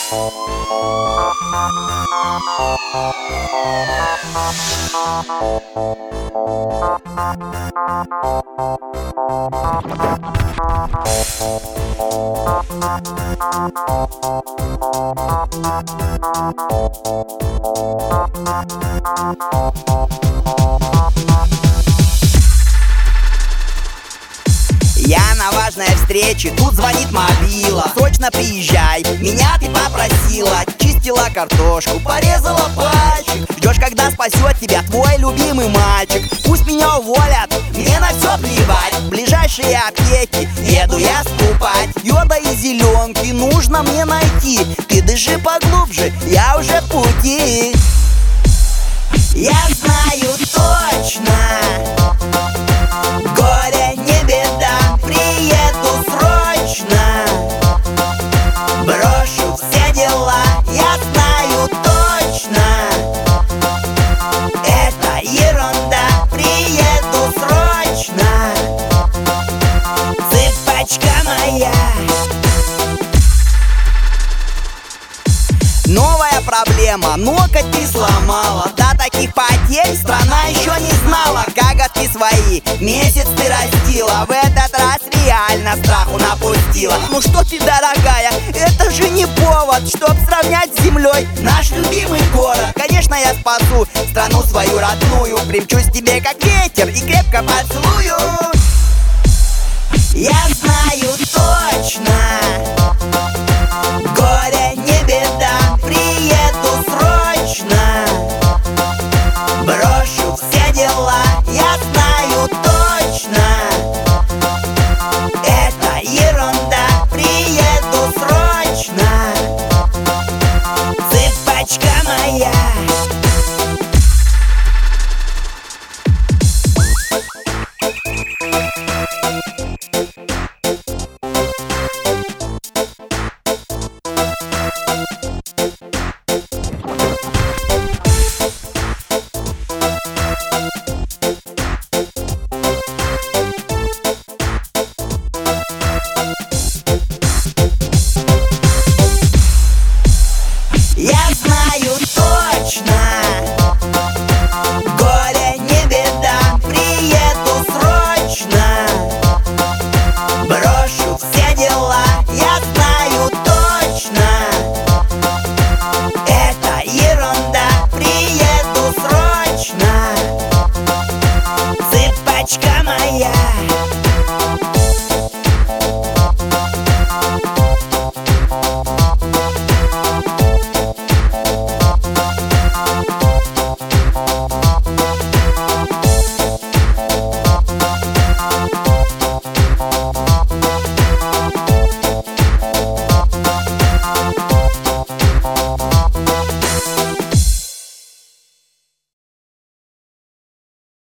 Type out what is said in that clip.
Я на важной встрече, тут звонит мобила. Срочно приезжай, меня ты попросила. Чистила картошку, порезала пальчик. Ждешь, когда спасет тебя твой любимый мальчик. Пусть меня уволят, мне на все плевать. В ближайшие аптеки еду я скупать. Йода и зеленки нужно мне найти. Ты дыши поглубже, я уже в пути. Я знаю точно, горе не беда, приеду срочно. Брошу все дела, я знаю точно. Это ерунда, приеду срочно. Цыпочка моя. Новая проблема, ноготь ты сломала. До таких потерь страна еще не знала. Коготки свои месяц ты растила. В этот раз реально страху напустила. Ну что ты, дорогая, это же не повод, чтоб сравнять с землей наш любимый город. Конечно, я спасу страну свою родную. Примчусь к тебе как ветер и крепко поцелую. Я знаю точно, горе не беда, приеду срочно. Брошу все дела, я знаю точно. Это ерунда, приеду срочно. Цыпочка моя.